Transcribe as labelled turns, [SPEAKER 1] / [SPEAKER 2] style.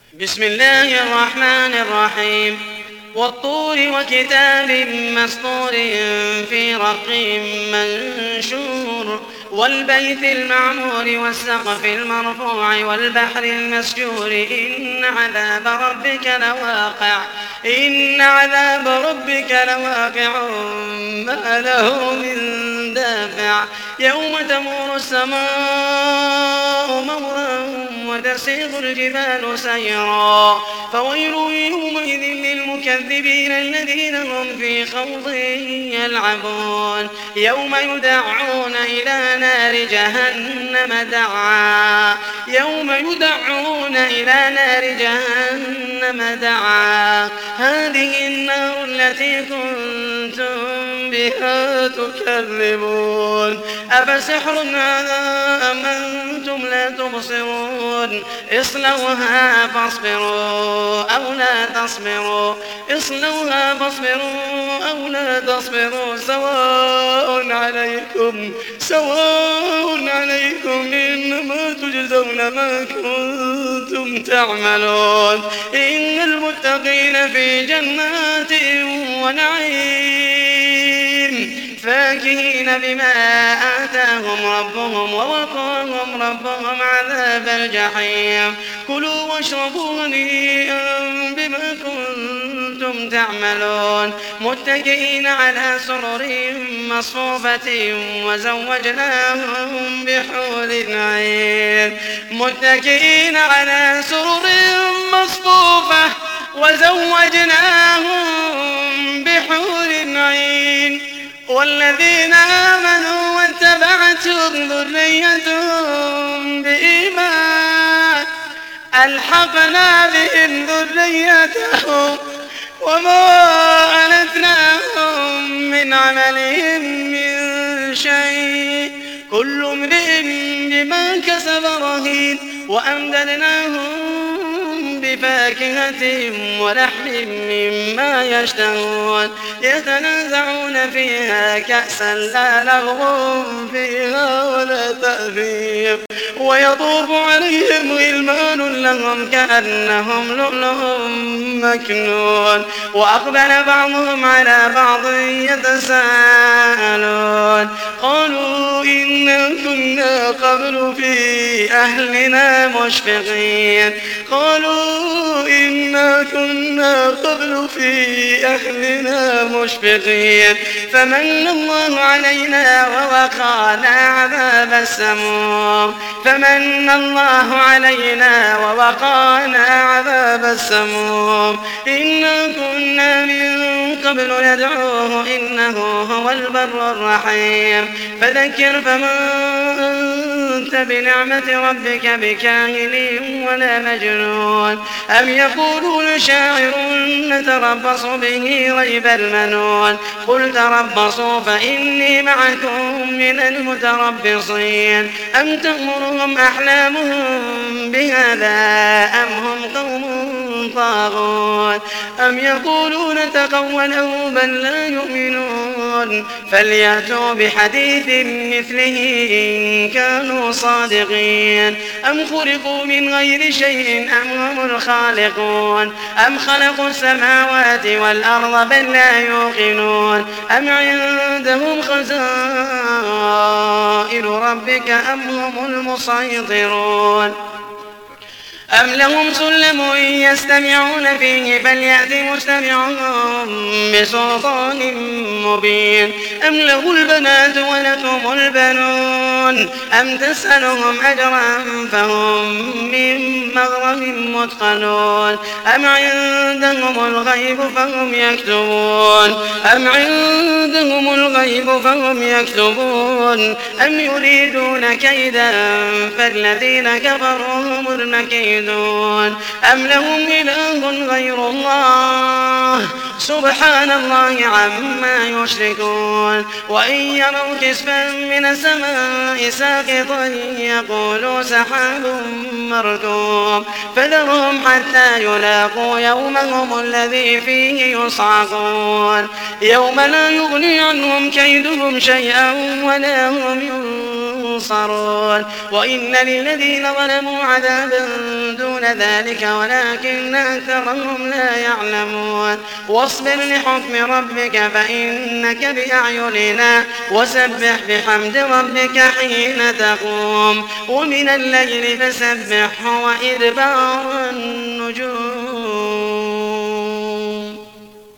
[SPEAKER 1] بسم الله الرحمن الرحيم والطور وكتاب مسطور في رق منشور والبيت المعمور والسقف المرفوع والبحر المسجور إن عذاب ربك لواقع ما له من دافع يوم تمور السماء مورا وتسير الجبال سيرا فويل يومئذ للمكذبين الذين هم في خوض يلعبون يوم يدعون إلى نار جهنم دعا هذه النار التي كنتم بها تكذبون أفسحر هذا أم أنتم لا تبصرون اصلوها فاصبروا أو لا تصبروا سواء عليكم إنما تجزون ما كنتم تعملون إن المتقين في جنات ونعيم فاكهين بما آتاهم ربهم ووقاهم ربهم عذاب الجحيم كلوا واشربوا هنيئا بما كنتم تعملون متكئين على سرر مصفوفة وزوجناهم بحور عين والذين آمنوا واتبعتهم ذريتهم بإيمان ألحقنا بهم ذريتهم وما ألتناهم من عملهم من شيء كل امرئ بما كسب رهين وأمددناهم بفاكهة ولحم مما يشتهون يتنازعون فيها كأسا لا لغو فيها ولا تأثيم ويطوف عليهم غلمان لهم كأنهم لؤلؤ مكنون وأقبل بعضهم على بعض يتساءلون قالوا إنا كنا قبل في أهلنا مشفقين فمن الله علينا ووقانا عذاب السموم إنا كنا من قبل ندعوه إنه هو البر الرحيم فذكر فما أنت بنعمة ربك بكاهن ولا مجنون أم يقولون شاعر نتربص به ريب المنون قل تربصوا فإني معكم من المتربصين أم تأمرهم أحلامهم بهذا أم هم قوم طاغون أم يقولون تقوله بل لا يؤمنون فليأتوا بحديث مثله إن كانوا صادقين أم خلقوا من غير شيء أم هم الخالقون أم خلقوا السماوات والأرض بل لا يوقنون أم عندهم خزائن ربك أم هم المسيطرون أم لهم سلم يستمعون فيه فليأت مستمعهم بسلطان مبين أم له البنات ولكم البنون أم تسألهم أجرا فهم من مغرم مثقلون أم عندهم الغيب فهم يكتبون أم يريدون كيدا فالذين كفروا هم المكيدون أم لهم إله غير الله سبحان الله عما يشركون وإن يروا كسفا من السماء ساقطا يقولوا سحاب مركوم فذرهم حتى يلاقوا يومهم الذي فيه يصعقون يوم لا يغني عنهم كيدهم شيئا ولا هم ينصرون وإن للذين ظلموا عذابا دون ذلك ولكن أكثرهم لا يعلمون واصبر لحكم ربك فإنك بأعيننا وسبح بحمد ربك حين تقوم ومن الليل فسبحه وإدبار النجوم